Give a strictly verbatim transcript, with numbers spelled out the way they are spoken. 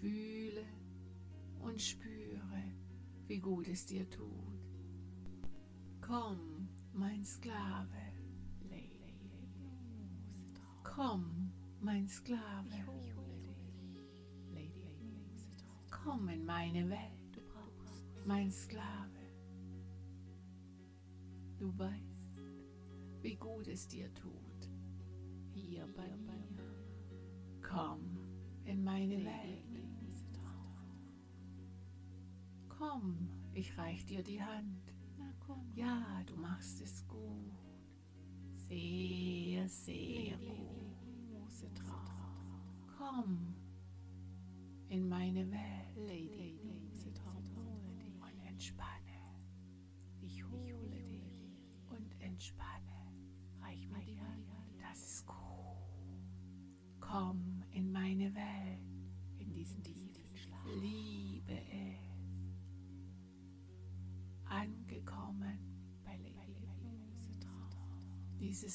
Fühle und spüre, wie gut es dir tut. Komm, mein Sklave. Komm, mein Sklave. Komm in meine Welt, mein Sklave. Du weißt, wie gut es dir tut, hier bei mir. Komm in meine Welt. Komm, ich reich dir die Hand. Ja, du machst es gut. Sehr, sehr gut. Komm in meine Welt und entspanne. Ich hole dich und entspanne. Reich mir die Hand. Das ist gut. Komm in meine Welt, in diesen tiefen Schlaf. Liebe es. Angekommen bei Lady Musitraum. Dieses